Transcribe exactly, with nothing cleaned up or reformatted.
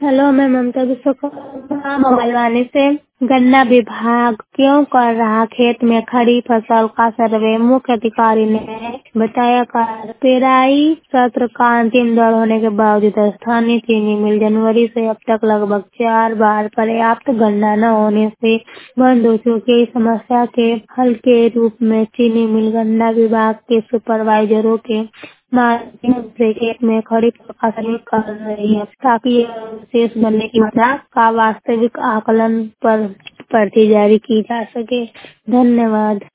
Hello, मैं ममता विश्वकर्मा मोबाइलवानी से। गन्ना विभाग क्यों कर रहा खेत में खड़ी फसल का सर्वे? मुख्य अधिकारी ने बताया कर पेराई सत्र का अंतिम दौर होने के बावजूद स्थानीय चीनी मिल जनवरी से अब तक लगभग चार बार पर्याप्त गन्ना न होने से बंद हो चुकी। इस समस्या के हल के रूप में चीनी मिल गन्ना विभाग के सुपरवाइजरों के माध्यम से खेत में खड़ी फसल कर रही है ताकि शेष गन्ने की मात्रा का वास्तविक आकलन पर पर्ची जारी की जा सके। धन्यवाद।